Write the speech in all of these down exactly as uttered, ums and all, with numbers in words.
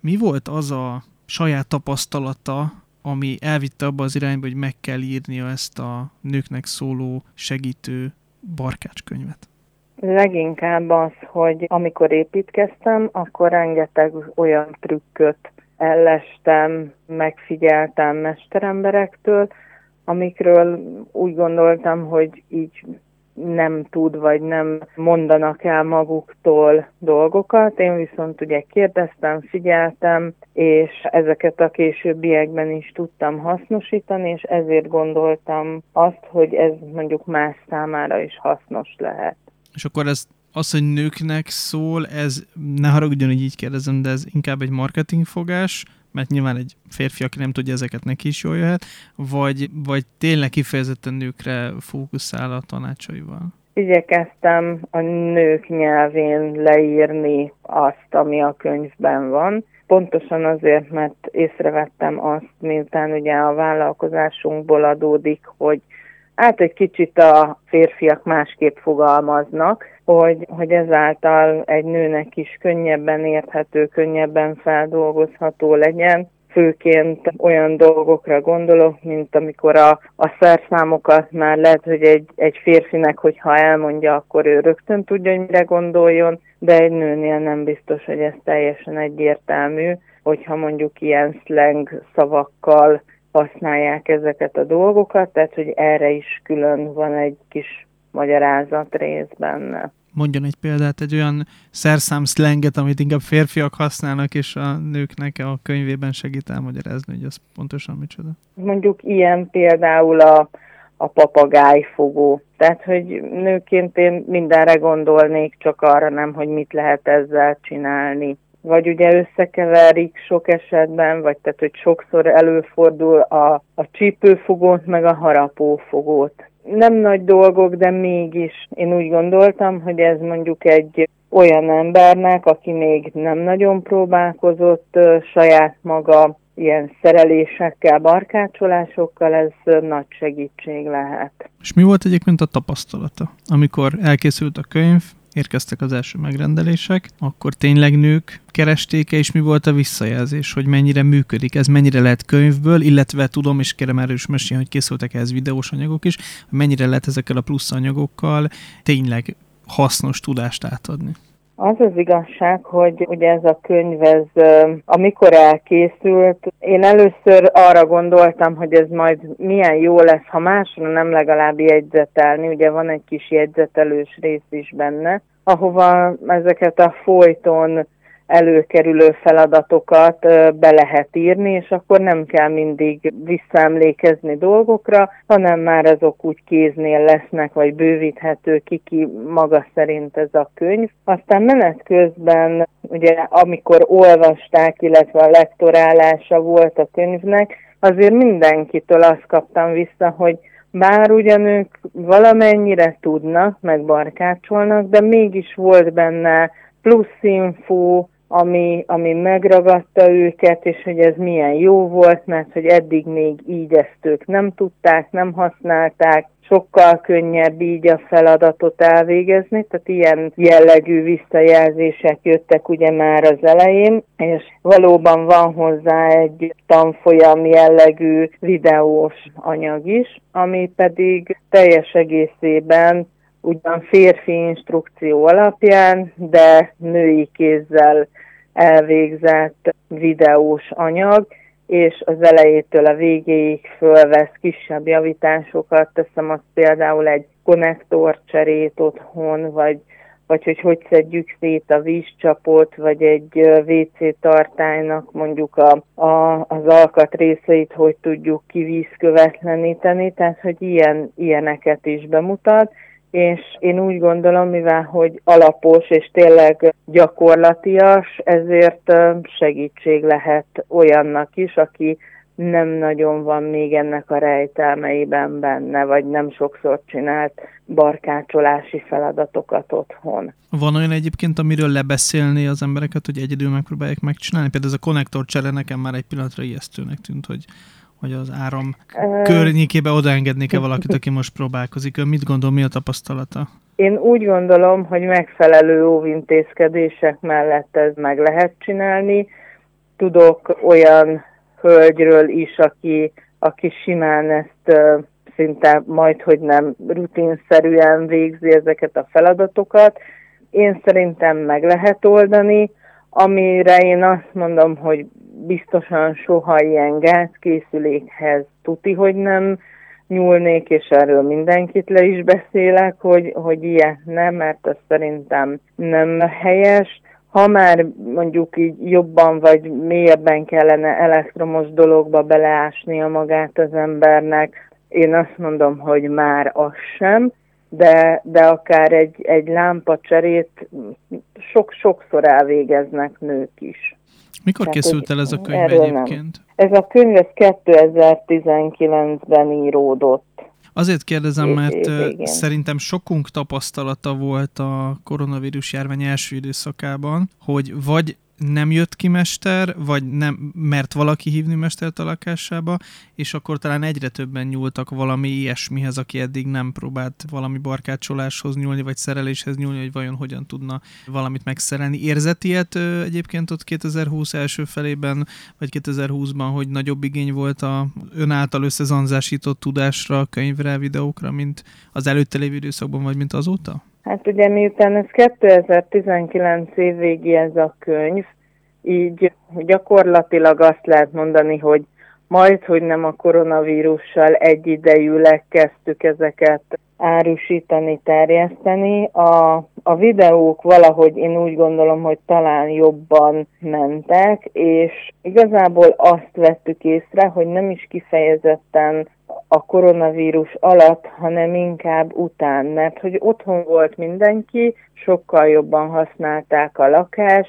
Mi volt az a saját tapasztalata, ami elvitte abba az irányba, hogy meg kell írnia ezt a nőknek szóló segítő barkácskönyvet? Leginkább az, hogy amikor építkeztem, akkor rengeteg olyan trükköt ellestem, megfigyeltem mesteremberektől, amikről úgy gondoltam, hogy így nem tud, vagy nem mondanak el maguktól dolgokat. Én viszont ugye kérdeztem, figyeltem, és ezeket a későbbiekben is tudtam hasznosítani, és ezért gondoltam azt, hogy ez mondjuk más számára is hasznos lehet. És akkor ez az, hogy nőknek szól, ez, ne haragudjon, hogy így kérdezem, de ez inkább egy marketingfogás, mert nyilván egy férfi, aki nem tudja ezeket, neki is jól jöhet, vagy, vagy tényleg kifejezetten nőkre fókuszál a tanácsaival? Igyekeztem a nők nyelvén leírni azt, ami a könyvben van. Pontosan azért, mert észrevettem azt, miután ugye a vállalkozásunkból adódik, hogy hát egy kicsit a férfiak másképp fogalmaznak, hogy, hogy ezáltal egy nőnek is könnyebben érthető, könnyebben feldolgozható legyen. Főként olyan dolgokra gondolok, mint amikor a, a szerszámokat már lehet, hogy egy, egy férfinek, hogyha elmondja, akkor ő rögtön tudja, hogy mire gondoljon, de egy nőnél nem biztos, hogy ez teljesen egyértelmű, hogyha mondjuk ilyen slang szavakkal használják ezeket a dolgokat, tehát hogy erre is külön van egy kis magyarázat rész benne. Mondjon egy példát, egy olyan szerszám szlenget, amit inkább férfiak használnak, és a nőknek a könyvében segít elmagyarázni, hogy az pontosan micsoda. Mondjuk ilyen például a, a papagájfogó. Tehát, hogy nőként én mindenre gondolnék, csak arra nem, hogy mit lehet ezzel csinálni. Vagy ugye összekeverik sok esetben, vagy tehát, hogy sokszor előfordul a, a csípőfogót, meg a harapófogót. Nem nagy dolgok, de mégis én úgy gondoltam, hogy ez mondjuk egy olyan embernek, aki még nem nagyon próbálkozott saját maga ilyen szerelésekkel, barkácsolásokkal, ez nagy segítség lehet. És mi volt egyébként a tapasztalata? Amikor elkészült a könyv, érkeztek az első megrendelések, akkor tényleg nők keresték-e, és mi volt a visszajelzés, hogy mennyire működik, ez mennyire lehet könyvből, illetve tudom, és kérem erről is mesélni, hogy készültek ehhez videós anyagok is, hogy mennyire lehet ezekkel a plusz anyagokkal tényleg hasznos tudást átadni. Az az igazság, hogy ugye ez a könyv, ez, amikor elkészült, én először arra gondoltam, hogy ez majd milyen jó lesz, ha másra nem legalább jegyzetelni, ugye van egy kis jegyzetelős rész is benne, ahova ezeket a folyton előkerülő feladatokat be lehet írni, és akkor nem kell mindig visszaemlékezni dolgokra, hanem már azok úgy kéznél lesznek, vagy bővíthető ki, ki maga szerint ez a könyv. Aztán menet közben, ugye amikor olvasták, illetve a lektorálása volt a könyvnek, azért mindenkitől azt kaptam vissza, hogy bár ugyan ők valamennyire tudnak, meg barkácsolnak, de mégis volt benne plusz infó, ami, ami megragadta őket, és hogy ez milyen jó volt, mert hogy eddig még így ezt ők nem tudták, nem használták, sokkal könnyebb így a feladatot elvégezni, tehát ilyen jellegű visszajelzések jöttek ugye már az elején, és valóban van hozzá egy tanfolyam jellegű videós anyag is, ami pedig teljes egészében ugyan férfi instrukció alapján, de női kézzel elvégzett videós anyag, és az elejétől a végéig fölvesz kisebb javításokat, teszem azt például egy konnektorcserét otthon, vagy, vagy hogy hogy szedjük szét a vízcsapot, vagy egy vé cé tartálynak mondjuk a, a, az alkatrészeit, hogy tudjuk kivízkövetleníteni, tehát hogy ilyen, ilyeneket is bemutat. És én úgy gondolom, mivel hogy alapos és tényleg gyakorlatias, ezért segítség lehet olyannak is, aki nem nagyon van még ennek a rejtelmeiben benne, vagy nem sokszor csinált barkácsolási feladatokat otthon. Van olyan egyébként, amiről lebeszélni az embereket, hogy egyedül megpróbálják megcsinálni? Például ez a konnektorcsere nekem már egy pillanatra ijesztőnek tűnt, hogy hogy az áram uh, környékébe odaengednék-e valakit, aki most próbálkozik. Ön mit gondol, mi a tapasztalata? Én úgy gondolom, hogy megfelelő óvintézkedések mellett ez meg lehet csinálni. tudok olyan hölgyről is, aki, aki simán ezt uh, szinte majdhogy nem rutinszerűen végzi ezeket a feladatokat. Én szerintem meg lehet oldani, amire én azt mondom, hogy biztosan soha ilyen gázkészülékhez tuti, hogy nem nyúlnék, és erről mindenkit le is beszélek, hogy, hogy ilyet nem, mert ez szerintem nem helyes. Ha már mondjuk így jobban vagy mélyebben kellene elektromos dologba beleásnia magát az embernek, én azt mondom, hogy már az sem, de, de akár egy, egy lámpacserét sok-sokszor elvégeznek nők is. Mikor Tehát, készült el ez a könyv egyébként? Nem. Ez a könyv ez kétezer-tizenkilencben íródott. Azért kérdezem, mert végén. Szerintem sokunk tapasztalata volt a koronavírus járvány első időszakában, hogy vagy nem jött ki mester, vagy nem mert valaki hívni mestert a lakásába, és akkor talán egyre többen nyúltak valami ilyesmihez, aki eddig nem próbált valami barkácsoláshoz nyúlni, vagy szereléshez nyúlni, hogy vajon hogyan tudna valamit megszerelni. Érzett ilyet egyébként ott kétezer-húsz első felében, vagy kétezer-húszban, hogy nagyobb igény volt a ön által összezanzásított tudásra, könyvre, videókra, mint az előtte lévő időszakban, vagy mint azóta? Hát ugye miután ez kétezer-tizenkilenc év végi ez a könyv, így gyakorlatilag azt lehet mondani, hogy majd, hogy nem a koronavírussal egyidejűleg kezdtük ezeket árusítani, terjeszteni. A, a videók valahogy én úgy gondolom, hogy talán jobban mentek, és igazából azt vettük észre, hogy nem is kifejezetten a koronavírus alatt, hanem inkább után, mert hogy otthon volt mindenki, sokkal jobban használták a lakást,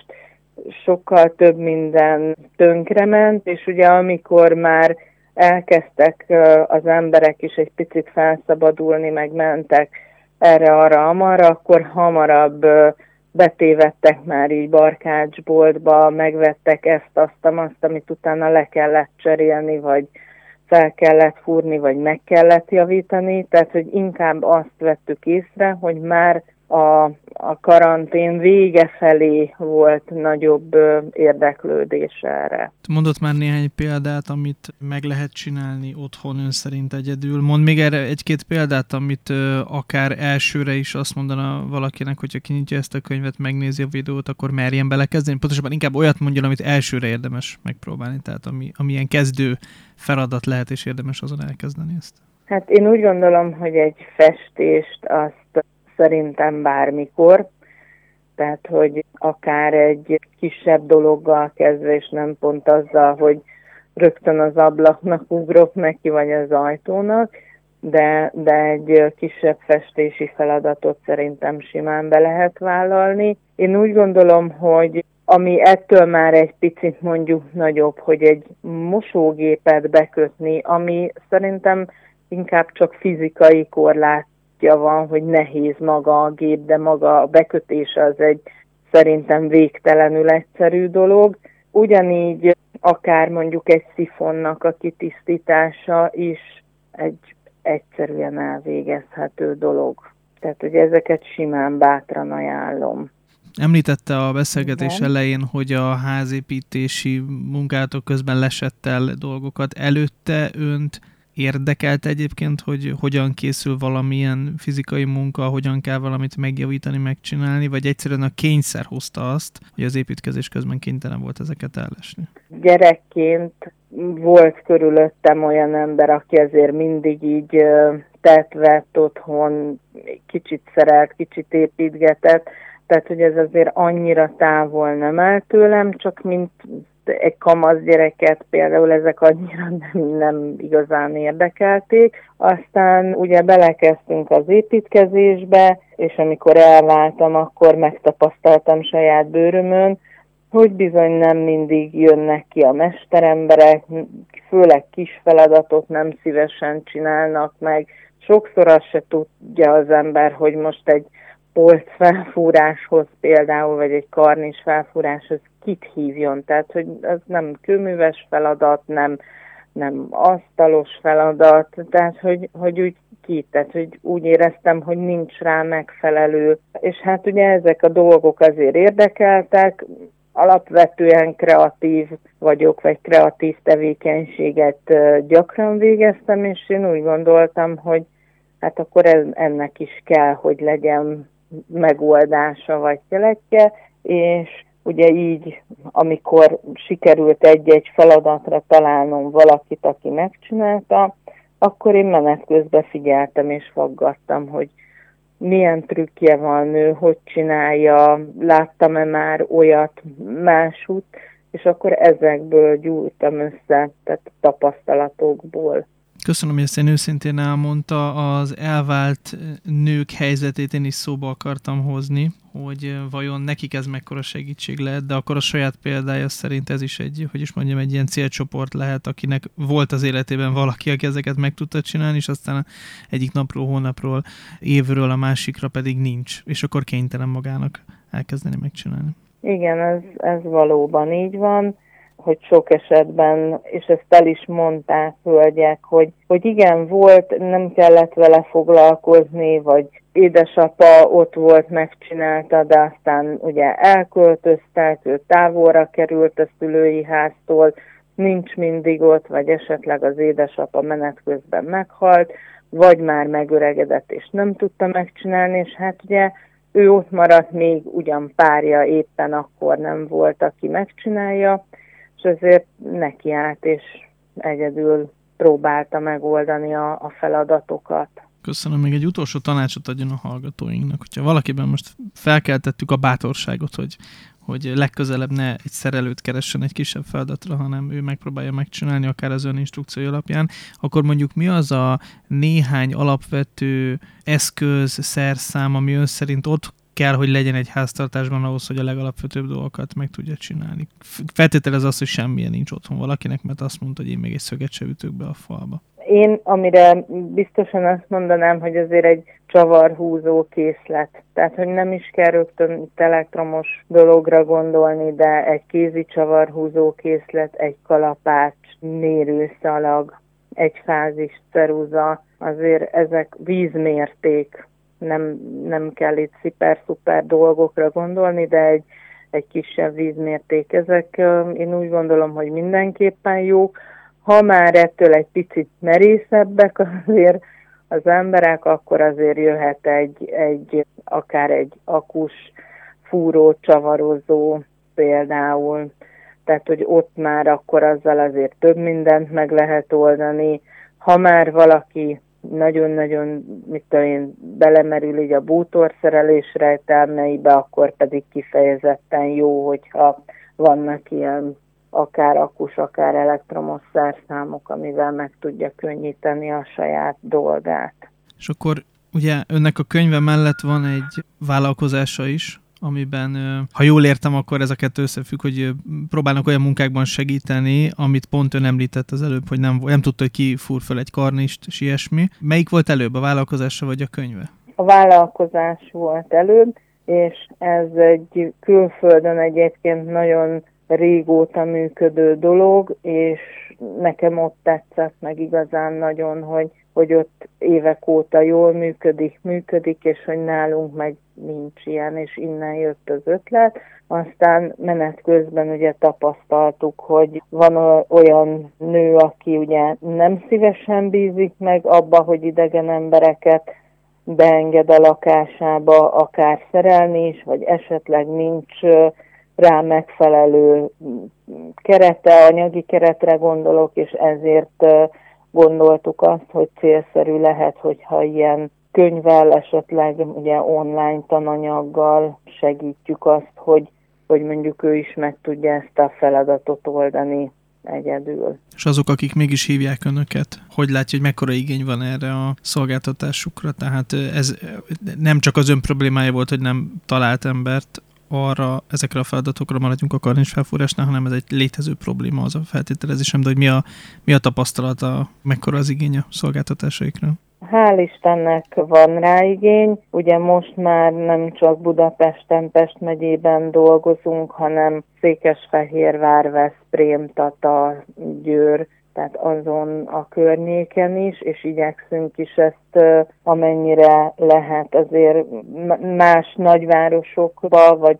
sokkal több minden tönkrement, és ugye amikor már elkezdtek az emberek is egy picit felszabadulni, meg mentek erre-arra-amarra, akkor hamarabb betévedtek már így barkácsboltba, megvettek ezt, azt, azt, amit utána le kellett cserélni, vagy fel kellett fúrni, vagy meg kellett javítani, tehát hogy inkább azt vettük észre, hogy már a, a karantén vége felé volt nagyobb ö, érdeklődés erre. Mondott már néhány példát, amit meg lehet csinálni otthon ön szerint egyedül. Mond még erre egy-két példát, amit ö, akár elsőre is azt mondana valakinek, hogyha kinyitja ezt a könyvet, megnézi a videót, akkor merjen belekezdeni. Pontosabban inkább olyat mondjon, amit elsőre érdemes megpróbálni, tehát ami, ami ilyen kezdő feladat lehet, és érdemes azon elkezdeni ezt. Hát én úgy gondolom, hogy egy festést azt szerintem bármikor, tehát hogy akár egy kisebb dologgal kezdve, és nem pont azzal, hogy rögtön az ablaknak ugrok neki, vagy az ajtónak, de, de egy kisebb festési feladatot szerintem simán be lehet vállalni. Én úgy gondolom, hogy ami ettől már egy picit mondjuk nagyobb, hogy egy mosógépet bekötni, ami szerintem inkább csak fizikai korlátja van, hogy nehéz maga a gép, de maga a bekötése az egy szerintem végtelenül egyszerű dolog. Ugyanígy akár mondjuk egy szifonnak a kitisztítása is egy egyszerűen elvégezhető dolog. Tehát, hogy ezeket simán bátran ajánlom. Említette a beszélgetés Igen. elején, hogy a házépítési munkátok közben lesett el dolgokat. Előtte önt érdekelt egyébként, hogy hogyan készül valamilyen fizikai munka, hogyan kell valamit megjavítani, megcsinálni, vagy egyszerűen a kényszer hozta azt, hogy az építkezés közben kénytelen volt ezeket ellesni? Gyerekként volt körülöttem olyan ember, aki azért mindig így tett, vett otthon, kicsit szerelt, kicsit építgetett, tehát hogy ez azért annyira távol nem áll tőlem, csak mint egy kamasz gyereket például ezek annyira nem, nem igazán érdekelték. Aztán ugye belekezdtünk az építkezésbe, és amikor elváltam, akkor megtapasztaltam saját bőrömön, hogy bizony nem mindig jönnek ki a mesteremberek, főleg kis feladatot nem szívesen csinálnak meg. Sokszor azt se tudja az ember, hogy most egy polc felfúráshoz például, vagy egy karnis felfúráshoz kit hívjon. Tehát, hogy az nem kőműves feladat, nem, nem asztalos feladat, tehát, hogy, hogy úgy ki, tehát, hogy úgy éreztem, hogy nincs rá megfelelő. És hát ugye ezek a dolgok azért érdekeltek, alapvetően kreatív vagyok, vagy kreatív tevékenységet gyakran végeztem, és én úgy gondoltam, hogy hát akkor ennek is kell, hogy legyen megoldása vagy keletje, és ugye így, amikor sikerült egy-egy feladatra találnom valakit, aki megcsinálta, akkor én menet közben figyeltem és faggattam, hogy milyen trükkje van ő, hogy csinálja, láttam-e már olyat másút, és akkor ezekből gyújtam össze, tehát tapasztalatokból. Köszönöm, hogy ezt én őszintén elmondta. Az elvált nők helyzetét én is szóba akartam hozni, hogy vajon nekik ez mekkora segítség lehet, de akkor a saját példája szerint ez is egy, hogy is mondjam, egy ilyen célcsoport lehet, akinek volt az életében valaki, aki ezeket meg tudta csinálni, és aztán egyik napról, hónapról, évről a másikra pedig nincs, és akkor kénytelen magának elkezdeni megcsinálni. Igen, ez, ez valóban így van, hogy sok esetben, és ezt el is mondták hölgyek, hogy, hogy igen, volt, nem kellett vele foglalkozni, vagy édesapa ott volt, megcsinálta, de aztán ugye elköltöztek, ő távolra került a szülői háztól, nincs mindig ott, vagy esetleg az édesapa menet közben meghalt, vagy már megöregedett, és nem tudta megcsinálni, és hát ugye ő ott maradt, még ugyan párja éppen akkor nem volt, aki megcsinálja, és ezért nekiállt, és egyedül próbálta megoldani a, a feladatokat. Köszönöm, még egy utolsó tanácsot adjon a hallgatóinknak. Hogyha valakiben most felkeltettük a bátorságot, hogy, hogy legközelebb ne egy szerelőt keressen egy kisebb feladatra, hanem ő megpróbálja megcsinálni, akár az ön instrukciói alapján, akkor mondjuk mi az a néhány alapvető eszköz, szerszám, ami ön szerint ott kell, hogy legyen egy háztartásban ahhoz, hogy a legalapvetőbb dolgokat meg tudja csinálni. Feltételez azt, hogy semmilyen nincs otthon valakinek, mert azt mondta, hogy én még egy szöget se ütök be a falba. Én, amire biztosan azt mondanám, hogy azért egy csavarhúzó készlet. Tehát, hogy nem is kell rögtön itt elektromos dologra gondolni, de egy kézi csavarhúzó készlet, egy kalapács, mérőszalag, egy fázis ceruza, azért ezek vízmérték. Nem, nem kell itt szuper-szuper dolgokra gondolni, de egy, egy kisebb vízmérték. Ezek én úgy gondolom, hogy mindenképpen jók. Ha már ettől egy picit merészebbek azért az emberek, akkor azért jöhet egy, egy akár egy akus fúró, csavarozó például. Tehát, hogy ott már akkor azzal azért több mindent meg lehet oldani. Ha már valaki nagyon-nagyon, mit tudom én, belemerül így a bútorszerelés rejtelmeibe, akkor pedig kifejezetten jó, hogyha vannak ilyen akár akus, akár elektromos szerszámok, amivel meg tudja könnyíteni a saját dolgát. És akkor ugye önnek a könyve mellett van egy vállalkozása is, amiben, ha jól értem, akkor ez a kettő összefügg, hogy próbálnak olyan munkákban segíteni, amit pont ön említett az előbb, hogy nem, nem tudta, hogy ki fúr fel egy karnist, és ilyesmi. Melyik volt előbb, a vállalkozása vagy a könyve? A vállalkozás volt előbb, és ez egy külföldön egyébként nagyon régóta működő dolog, és nekem ott tetszett meg igazán nagyon, hogy, hogy ott évek óta jól működik, működik, és hogy nálunk meg nincs ilyen, és innen jött az ötlet. Aztán menet közben ugye tapasztaltuk, hogy van olyan nő, aki ugye nem szívesen bízik meg abba, hogy idegen embereket beenged a lakásába, akár szerelni is, vagy esetleg nincs rá megfelelő kerete, anyagi keretre gondolok, és ezért gondoltuk azt, hogy célszerű lehet, hogyha ilyen könyvvel, esetleg ugye online tananyaggal segítjük azt, hogy, hogy mondjuk ő is meg tudja ezt a feladatot oldani egyedül. És azok, akik mégis hívják önöket, hogy látja, hogy mekkora igény van erre a szolgáltatásukra? Tehát ez nem csak az ön problémája volt, hogy nem talált embert arra, ezekre a feladatokra, maradjunk a karnisfelfúrásnál, hanem ez egy létező probléma, az a feltételezésem, de hogy mi a, mi a tapasztalata, mekkora az igény a szolgáltatásaikra? Hál' Istennek van rá igény. Ugye most már nem csak Budapesten, Pest megyében dolgozunk, hanem Székesfehérvár, Veszprém, Tata, Győr, tehát azon a környéken is, és igyekszünk is ezt amennyire lehet azért más nagyvárosokba, vagy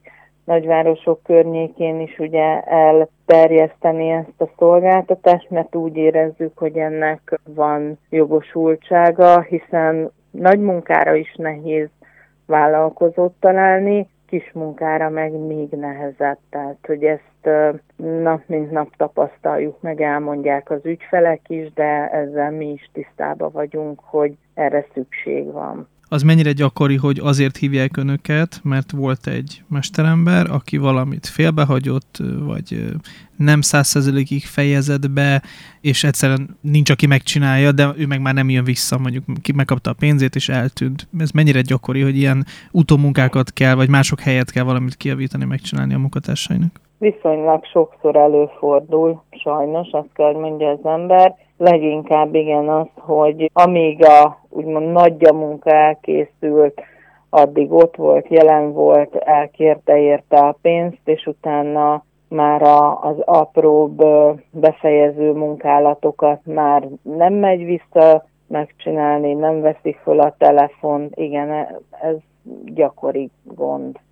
nagyvárosok környékén is ugye elterjeszteni ezt a szolgáltatást, mert úgy érezzük, hogy ennek van jogosultsága, hiszen nagy munkára is nehéz vállalkozót találni, kis munkára meg még nehezebb. Tehát, hogy ezt nap mint nap tapasztaljuk, meg elmondják az ügyfelek is, de ezzel mi is tisztában vagyunk, hogy erre szükség van. Az mennyire gyakori, hogy azért hívják önöket, mert volt egy mesterember, aki valamit félbehagyott, vagy nem száz százalékig fejezett be, és egyszerűen nincs, aki megcsinálja, de ő meg már nem jön vissza, mondjuk ki megkapta a pénzét, és eltűnt. Ez mennyire gyakori, hogy ilyen utómunkákat kell, vagy mások helyett kell valamit kijavítani, megcsinálni a munkatársainak? Viszonylag sokszor előfordul, sajnos, azt kell, hogy mondja az ember. Leginkább igen az, hogy amíg a úgymond nagyja munka elkészült, addig ott volt, jelen volt, elkérte érte a pénzt, és utána már a, az apróbb befejező munkálatokat már nem megy vissza megcsinálni, nem veszik föl a telefon. Igen, ez gyakori gond.